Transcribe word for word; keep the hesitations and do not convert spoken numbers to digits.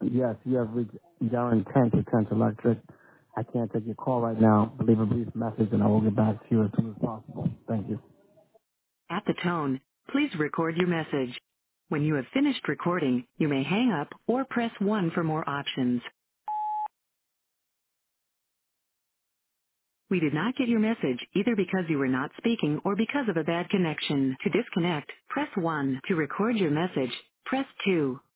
Yes, you have reached Darren Kent to Kent Electric. I can't take your call right now. Leave a brief message and I will get back to you as soon as possible. Thank you. At the tone, please record your message. When you have finished recording, you may hang up or press one for more options. We did not get your message either because you were not speaking or because of a bad connection. To disconnect, press one. To record your message, press two.